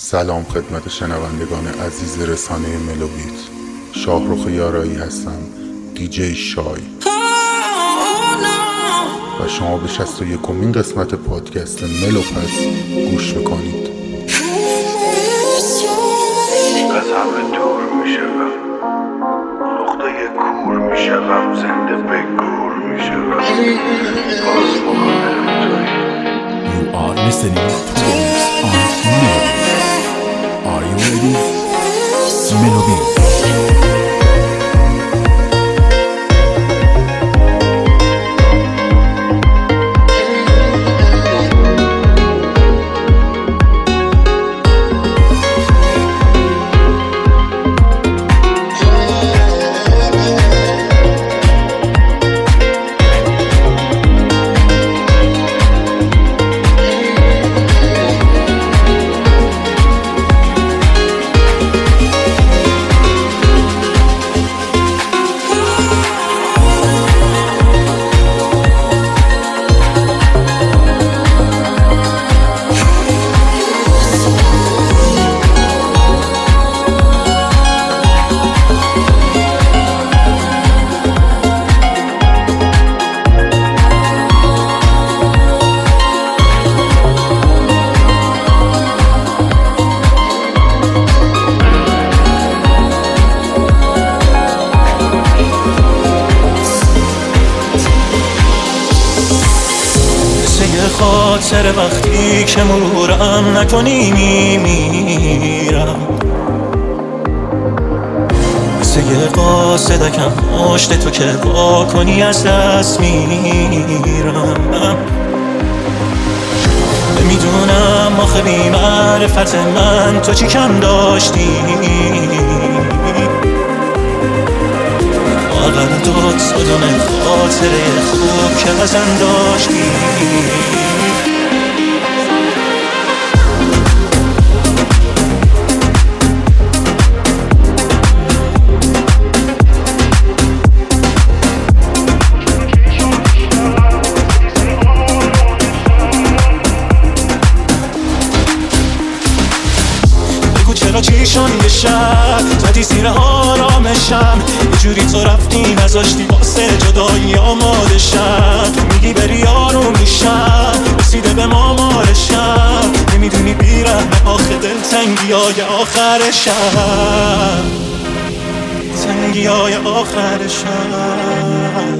سلام خدمت شنوندگان عزیز رسانه ملوبیت. شاهرخ یارایی هستم، دیجی شای، و شما به 61مین قسمت پادکست ملوپس گوش بکنید. از همه دور میشم، نقطه کور میشم، زنده به گور میشم، باز مخاطرم توی. You are listening to this on Melody. Are you ready? Melody. خاطر وقتی که مرورم نکنی میمیرم، مثل یه قاصدکم پشت تو که با کنی از دست میرم. نمیدونم آخه بی معرفت من تو چی کم داشتی، اول داد صدام خاطره خوب که ازم داشتی. چیشون یه شب زدی زیر آرامشم، یه جوری تو رفتی نذاشتی واسه جدایی آماده شم. میگی بری آروم میشم، رسیده به مامارشم، نمیدونی بیرم آخه دل تنگیای آخرشم، تنگیای آخرشم.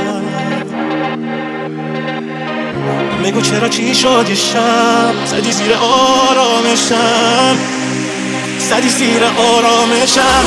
بگو چرا چی شد یه شب زدی زیر آرامشم، زدی زیر آرامشم.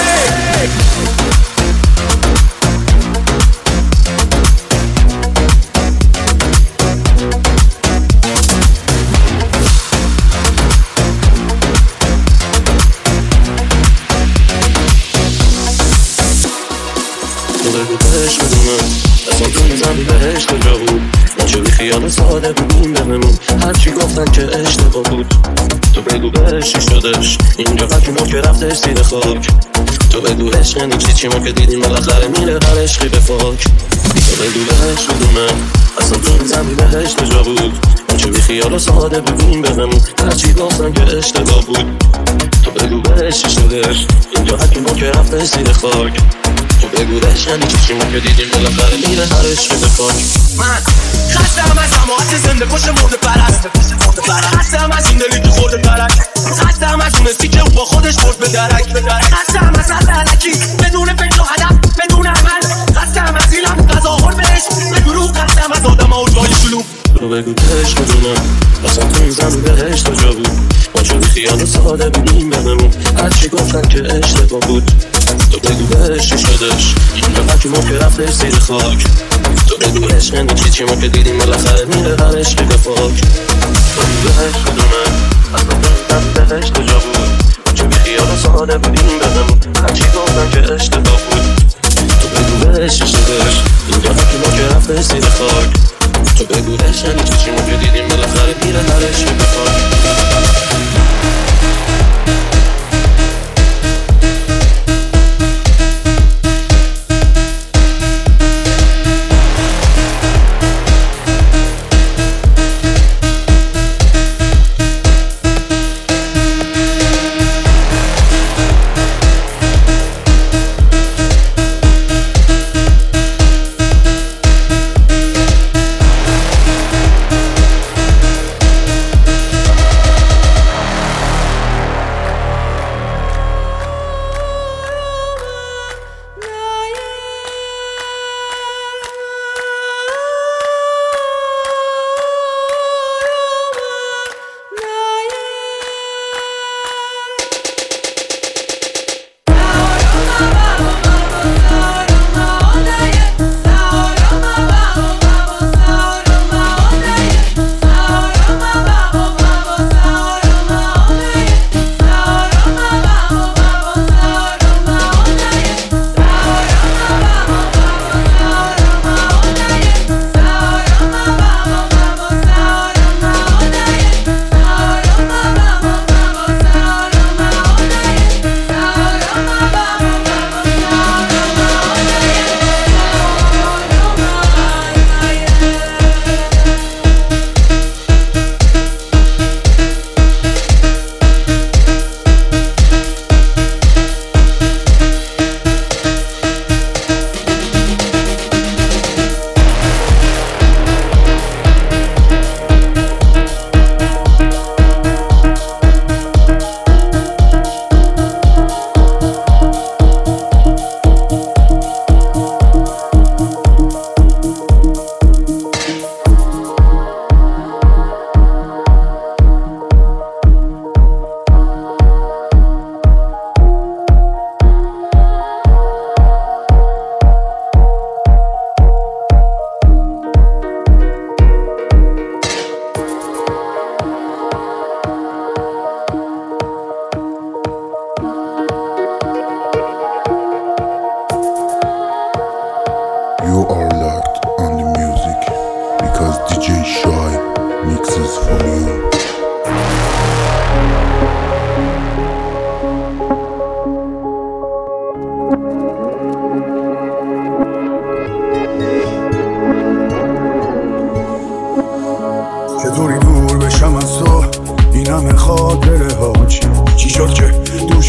تو بگو بهش بدونم اصلا تو میزنی بهش کجا بود، ما چه بی خیال ساده بودیم بممون، هرچی گفتن که اشتباه بود. تو بگو بهش چی شدش اینجا قدری ما که رفتش زیر خاک. تو بگو عشق یعنی چی ما که دیدیم بالاخره میره هر عشقی به فاک. تو بگو بهش بدونم اصلا تو این زمین بهش کجا بود، ما چه بی خیال و ساده بودیم بهمون، هرچی گفتن که اشتباه بود. تو بگو بهش چی شدش اینجا قدری ما که رفتش زیر خاک. تو بگو عشق یعنی چی ما که دیدیم بالاخره میره هر عشقی به فاک. من خستم از جماعت زنده پشت مرده پرست، خستم از این دلی تو خورده پرک، خستم از اون استی که او با خودش برد به درک، خستم از علکی بدون فکر و هدف بدون عمل، خستم از این هم غذا خور بهش به دروغ، خستم از آدم ها و جای شلوغ. تو بگو بهش بدونم اصلا تو این زمین بهش کجا بود، ما چون خیال ساده بودیم بهمون، هرچی گفتن که اشتباه بود. تو بگو بهش چی شدش اینجا قدری ما که رفتش زیر خاک. تو بگو عشق یعنی چی ما که دیدیم بالاخره میره هر عشقی به فاک. تو بگو بهش بدونم اصلا تو این زمین بهش کجا بود، ما چون خیال ساده بودیم بهمون، هرچی گفتن که اشتباه بود. تو بگو بهش چی شدش اینجا قدری ما که رفتش زیر خاک. تو بگو عشق یعنی چی ما که دیدیم بالاخره میره هر عشقی به فاک.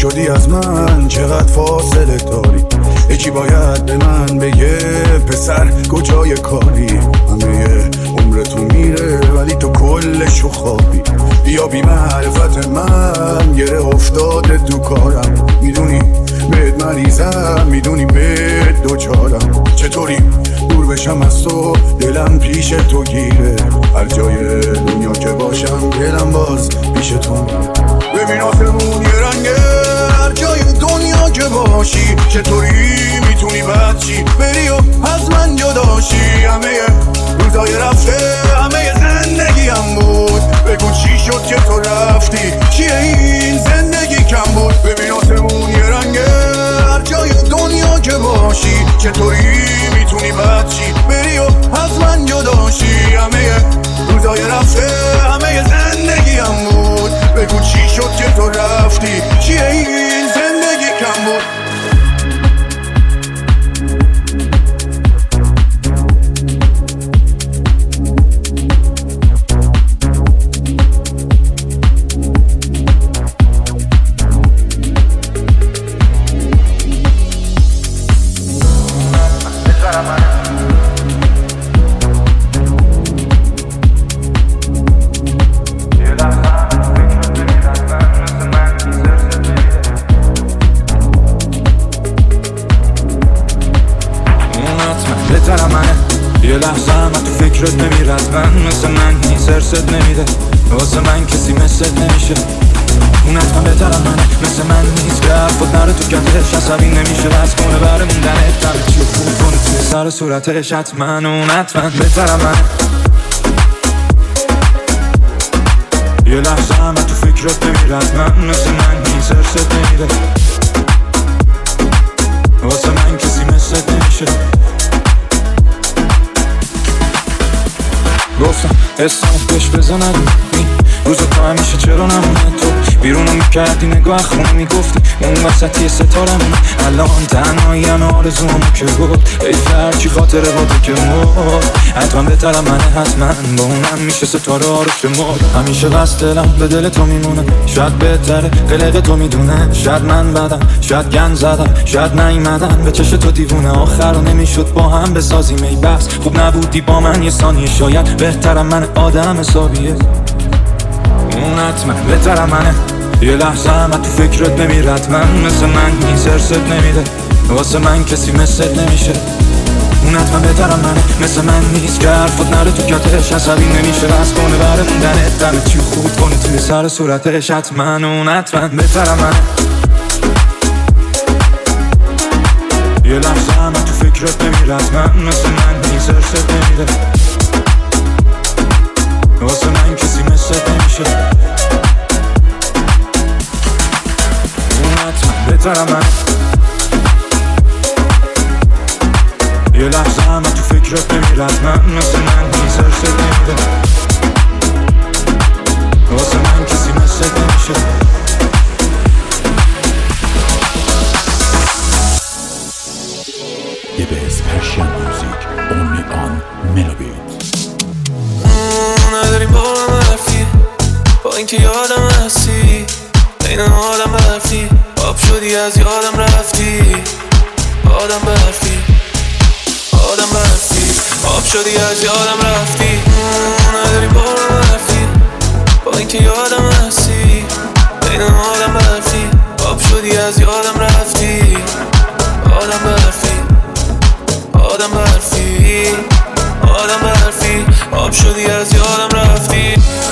شدی از من چقدر فاصله داری. یکی باید به من بگه پسر کجای کاری. همه عمرتون میره ولی تو کلشو خوابی. بیا بی معرفت من گره افتاده تو کارم. میدونی بهت مریضم، میدونی بهت دوچارم. چطوری دور بشم از تو، دلم پیش تو گیره. هر جای دنیا که باشم دلم باز پیش تو میره. ببین آسمون یه رنگه هر جای دنیا که باشی. چطوری میتونی بچی بری و از من جداشی. همه روزای رفته همه زندگیم بود. بگو چی شد که تو رفتی، چیه این زندگی کم بود. ببین آسمون یه رنگه هر جای دنیا که باشی. چطوری میتونی بچی بری و از من جداشی. همه روزای رفته همه زندگیم بود. بگو چی شد که تو رفتی، چیه این زندگی کم بود. یه لحظه هم تو فکرت نمیرد من مثل من نیست سرست نمیده. واسه من کسی مثلت نمیشه. اون حتما بهترم منه مثل من نیست که حرفت نره تو کتش. عصبی نمیشه بس کنه بره موندنت. همه چی خوب کنه توی سر صورتش. حتما اون حتما بهترم منه. یه لحظه هم تو فکرت نمیرد من مثل من نیست سرست نمیده. واسه من کسی مثلت نمیشه. گفتم اسمم بهش بزنم روزا تو همیشه چرا نمونه. تو بیرونو میکردی نگاه خونه میگفتی اون وسطی ستارمونه. الان تنهایی همه آرزومو که بود. ای فرچی خاطره با تو که مرد. حتما بهترم منه حتما با اونم میشه ستاره ها رو شمرد. همیشه بس دلم به دل تو میمونه. شاید بهتره قلق تو میدونه. شاید من بدم شاید گند زدم شاید نیومدم به چش تو دیوونه. آخر رو نمیشد با هم بسازیم ای بس خوب نبودی با من یه ثانیه. شاید بهترم من آدم حسابیه. اون حتما بهترم منه. یه لحظه هم تو فکرت نمیرد من مثل من نیست سرست نمیده. واسه من کسی مثلت نمیشه. اون حتما بهترم منه مثل من نیست که حرفت نره تو کتش. عصبی نمیشه بس کنه بره موندنت. همه چی خوب کنه توی سر صورتش. حتما اون حتما بهترم منه. یه لحظه هم تو فکرت نمیرد من مثل من نیست سرست نمیده. واسه من کسی مثلت نمیشه. اون حتما بهترم من. یه لحظه هم تو فکرت نمیرد من مثل من نیست سرست نمیده. واسه من کسی مثلت نمیشه. The best Persian music only on Melobit. نداریم با هم حرفی با اینکه یادم هستی. این آدم برفی آب شدی از یادم رفتی. آدم برفی آدم برفی آب شدی از یادم رفتی. نداریم با هم حرفی با اینکه یادم هستی. این آدم برفی آب شدی از یادم رفتی. آدم برفی آدم برفی آدم برفی آب شدی از یادم رفتی.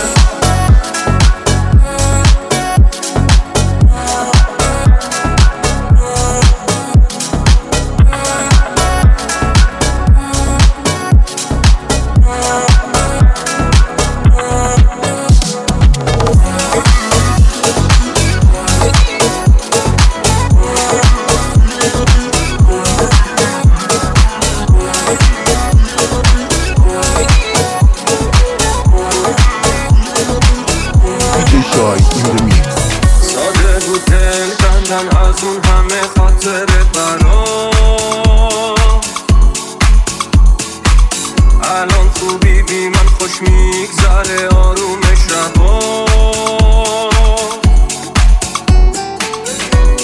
ساده بود دل کندن از اون همه خاطر برا. الان خوبی بی من خوش میگذره آرومش رها.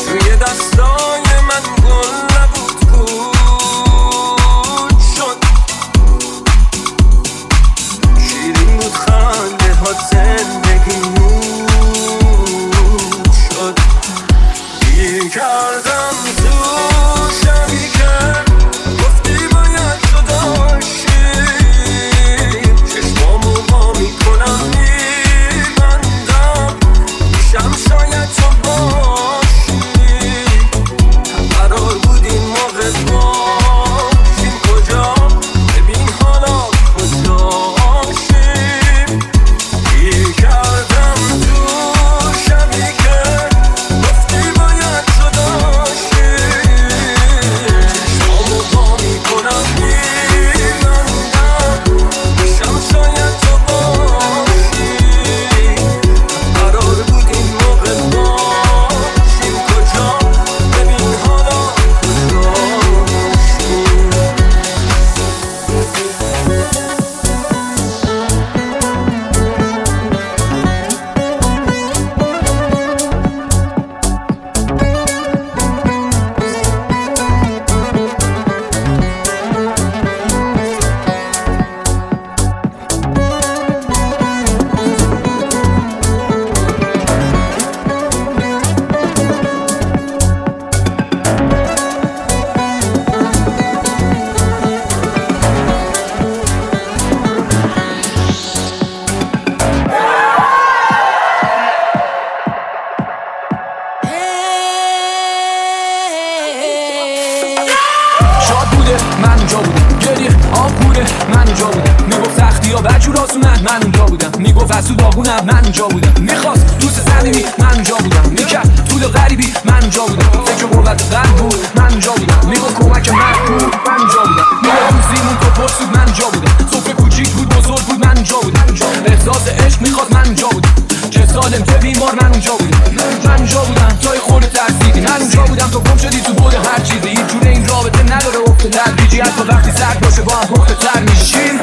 من اونجا بودم. میگفت سختی ها بدجور آسونن، من اونجا بودم. میگفت از تو داغونم، من اونجا بودم. میخواست دوست صمیمی، من اونجا بودم. میکرد طول غریبی، من اونجا بودم. فکر قربت قلب بود، من اونجا بودم. میگفت کمک من بود، من اونجا بودم. میگفت زیمون تو پرس بود، من اونجا بودم. صفر کوچیک بود بزرگ بود، من اونجا بودم. احساس عشق میخواد، من اونجا بودم. چه سالم چه بیمار، من اونجا بودم. من اونجا بودم تا یه خورده ترسیدی، من اونجا بودم تو گم شدی تو بود هر چیزی. هیچ جوره این رابطه نداره افت تدریجی، حتی وقتی سرد باشه با هم پخته تر میشیم.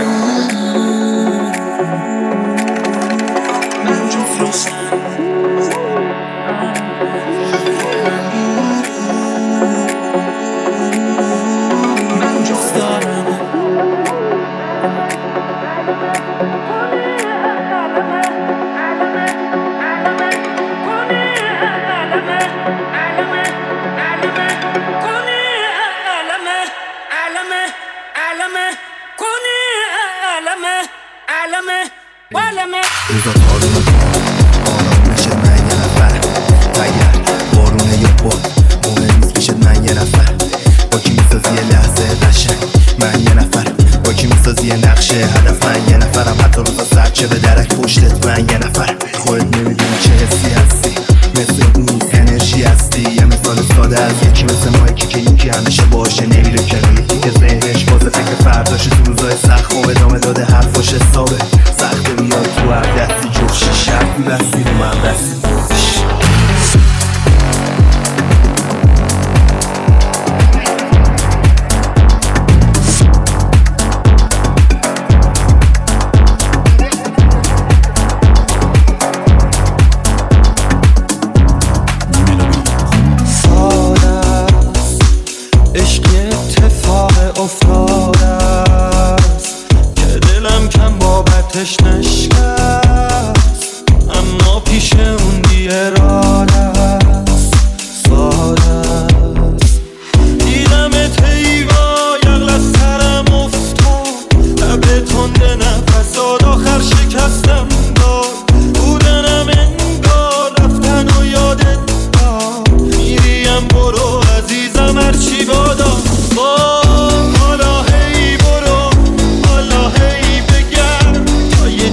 من جفت روزا تارون آرام نشد من یه نفر اگر بارونه یا باد مهم نیست پیشت من یه نفر با کی میسازی یه لحظه قشنگ من یه نفر با کی میسازی یه نقشه هدف من یه نفرم حتی روزا سرد چه به درک پشتت من یه نفر خودت نمیدونی چه حسی هستی مثل نیست انرژی هستی یه مثال ساده از یکی مثل مایکی که یکی همیشه باشه نمیره کنه یکی که ذهنش بازه فکر فرداشه تو روزای سخت خوب ادامه داده حرفاش حسابه سخته بیاد تو هر دستی جفشی شرطی بستی رو من بستی نشکست اما پیش اون بی‌اراده است ساده است دیدمت حیوا یغل از سرم افتاد لب تنده نفسات آخر شکستم داد بودنم انگار رفتن و یادت داد میریم برو عزیزم هرچی بادا حالا هی برو حالا هی بگرد تا یه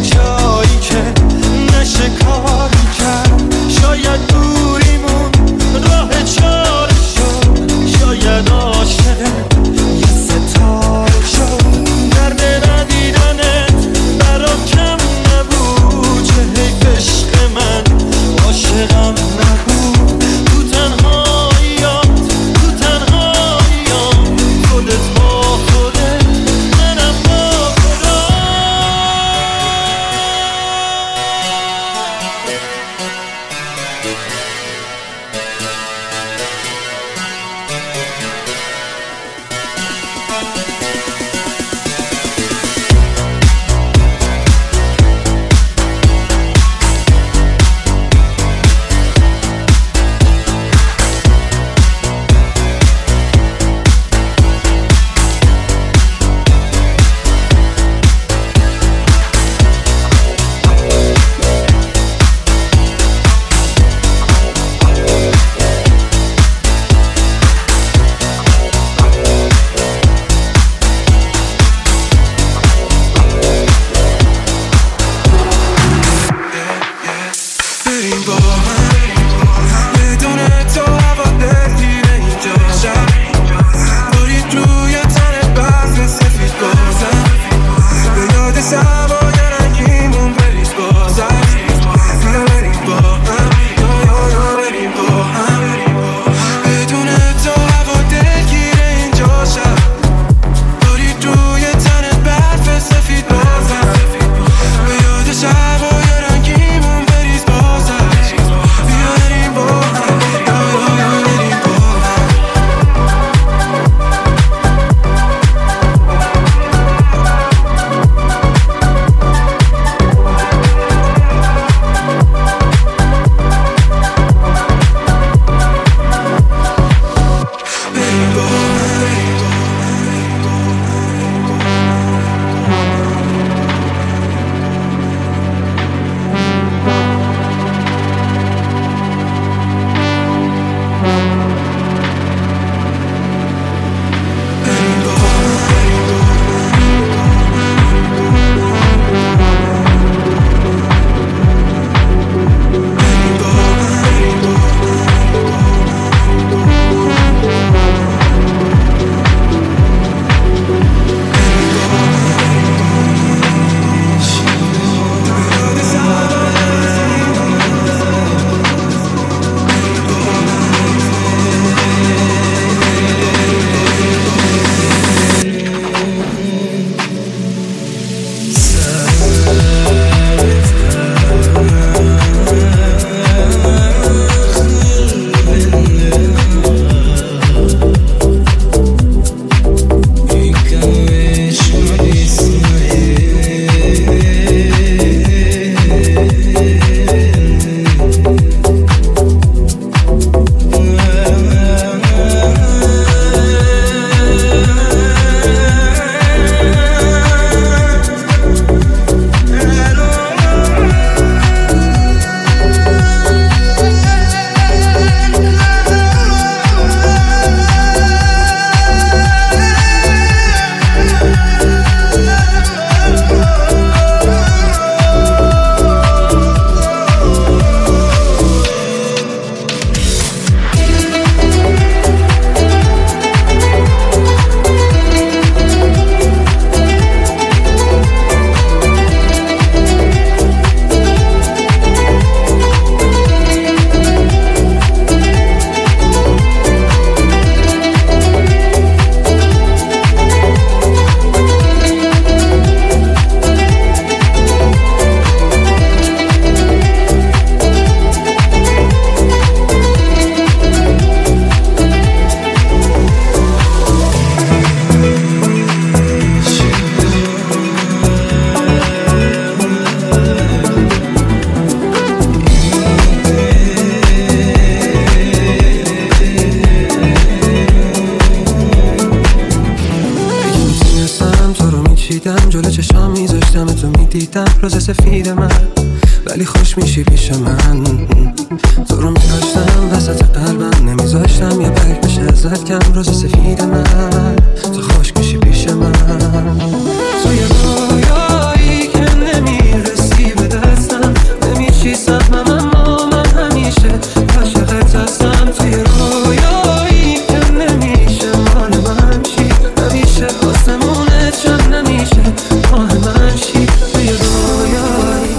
دیدم روز سفید من، ولی خوش میشی پیش من. تو رو میداشتم وسط قلبم، نمیذاشتم یه برگ بشه ازت کم. روز سفید من، تو خوش میشی پیش من. توی رویایی که نمیرسی به دستم، نمیشی سهمم اما من همیشه عاشقت هستم. توی رویایی که نمیشه مال من شی، نمیشه آسمونه چون نمیشه ماه من شی. توی رویایی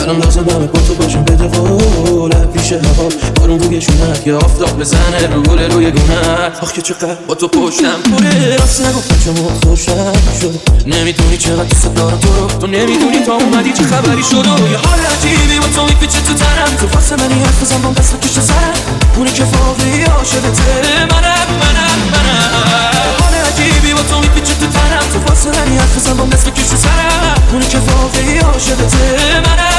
دلم لازم همه با تو باشم بده قول پیش هوا بارون روی شونت یه آفتاب بزنه رو گل روی گونت آخ که چقدر با تو پشتم پره راست نگفتم چون خوشم شد نمیدونی چقدر دوست دارم تو رو تو نمیدونی تا اومدی چه خبری شد و یه حال عجیبی با تو میپیچه تو تنم تو واسه منی حرف بزن با دست بکش تو سرم اونی که واقعی عاشقته منم حال عجیبی با تو میپیچه تو تنم تو واسه منی حرف بزن با دست بکش تو سرم اونی که واقعی عاشقته منم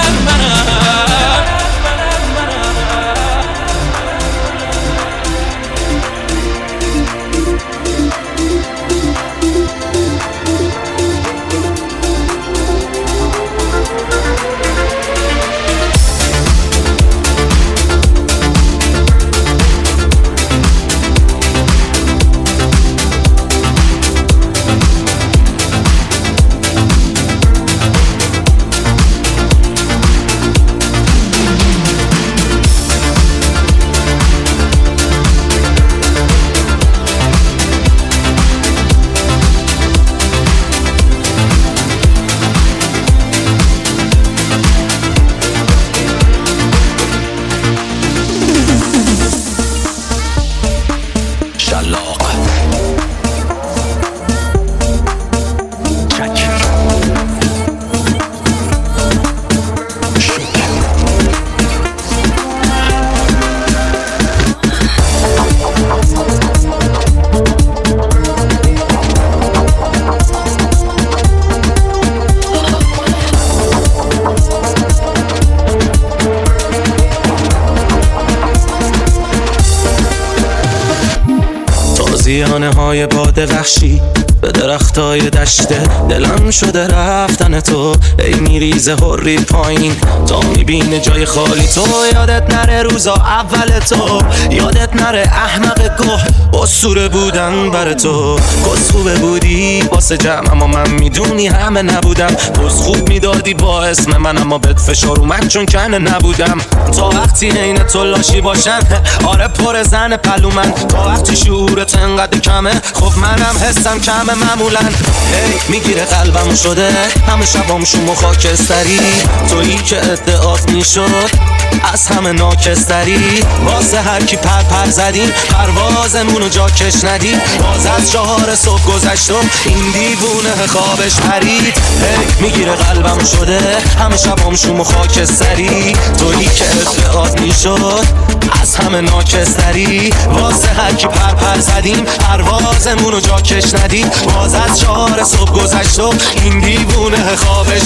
تازیانه های باد وحشی به درختای دشته دلم شده رفتن تو ای میریزه هری پایین تا میبینه جای خالی تو یادت نره روزا اول تو یادت نره احمق گوه اسطوره بودن بر تو کس خوبه بودی واسه جمع اما من میدونی همه نبودم پس خوب میدادی با اسم من اما بهت فشار اومد چون کنه نبودم تا وقتی عین تو لاشی باشن آره پر زن پلو من تا وقتی شعورت انقدر کمه خب منم حسم کمه معمولا میگیره قلبم شده همه شبام شوم و خاکستری تویی که ادعات میشد از همه ناکستری واسه هر کی پر زدیم پروازمونو جا کش ندیم باز از 4 صبح گذشتم این دیوونه خوابش پرید میگیره قلبم شده همه شبام شوم و خاکستری تویی که ادعات میشد از همه ناکستری واسه هر کی پر زدیم پروازمونو جا کش ندیم باز از 4 صبح گذشتم این دیوونه خوابش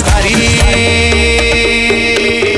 پرید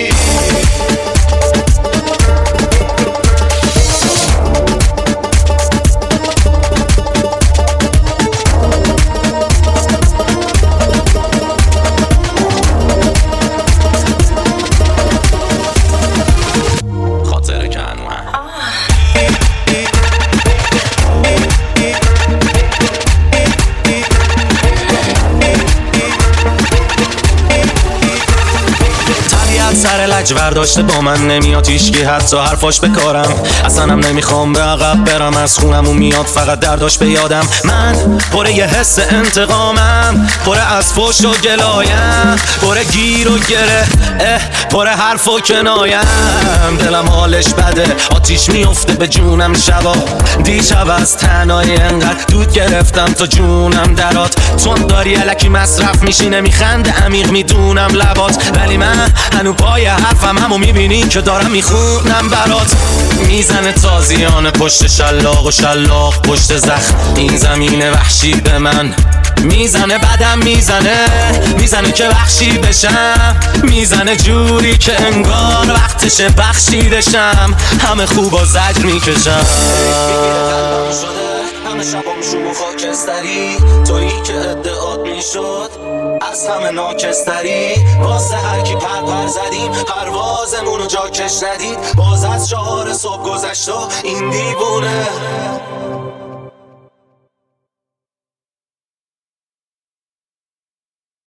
سر لج برداشته با من نمیاد هیچکی حتی حرفاش بکارم اصلا هم نمیخوام به عقب برم از خونم و میاد فقط درداش به یادم من پر یه حس انتقامم پر از فوش و گلایم پر گیر و گره پر حرف و کنایم دلم حالش بده آتیش میفته به جونم شبا دیشب از تنهایی انقدر دود گرفتم تا جونم درات چون داری الکی مصرف میشی نمیخنده عمیق میدونم لبات ولی من هنو پای حرفم همو میبینی که دارم میخونم برات میزنه تازیانه پشت شلاق و شلاق پشت زخم این زمین وحشی به من میزنه بدم میزنه که وحشی بشم میزنه جوری که انگار وقتشه بخشیدشم همه خوبا زجر میکشم همه شبام شوم و خاکستری تویی که ادعات میشد از همه ناکستری واسه هر کی پر زدیم پروازمونو جا کش ندید باز از 4 صبح گذشت و این دیوونه